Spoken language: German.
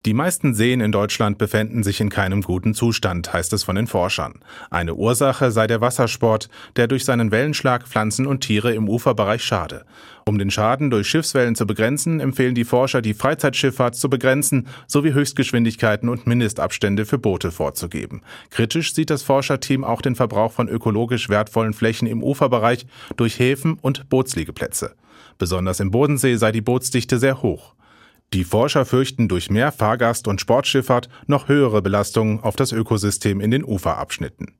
Die meisten Seen in Deutschland befänden sich in keinem guten Zustand, heißt es von den Forschern. Eine Ursache sei der Wassersport, der durch seinen Wellenschlag Pflanzen und Tiere im Uferbereich schade. Um den Schaden durch Schiffswellen zu begrenzen, empfehlen die Forscher, die Freizeitschifffahrt zu begrenzen sowie Höchstgeschwindigkeiten und Mindestabstände für Boote vorzugeben. Kritisch sieht das Forscherteam auch den Verbrauch von ökologisch wertvollen Flächen im Uferbereich durch Häfen und Bootsliegeplätze. Besonders im Bodensee sei die Bootsdichte sehr hoch. Die Forscher fürchten durch mehr Fahrgast- und Sportschifffahrt noch höhere Belastungen auf das Ökosystem in den Uferabschnitten.